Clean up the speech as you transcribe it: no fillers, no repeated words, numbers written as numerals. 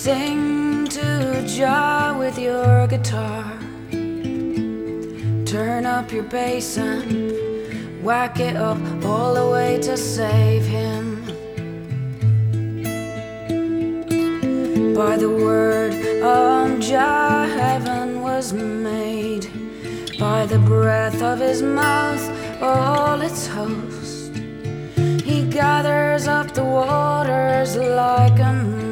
Sing to Jah with your guitar. Turn up your bass and whack it up all the way to save him. By the word of Jah heaven was made, by the breath of his mouth all its host. He gathers up the waters like a